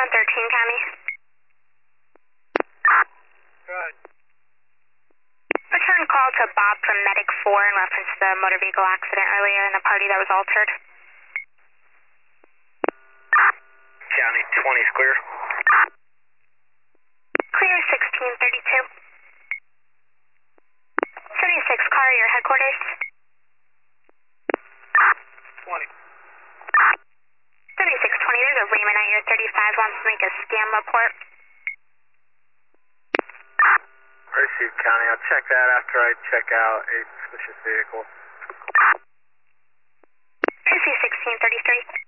13 County. Good. Return call to Bob from Medic 4 in reference to the motor vehicle accident earlier in the party that was altered. County 20 is clear. Clear 1632. 76 car, your headquarters. 20. 7620, there's a Raymond at your 35, wants to make a scam report. Received, County. I'll check that after I check out a suspicious vehicle. PC 1633.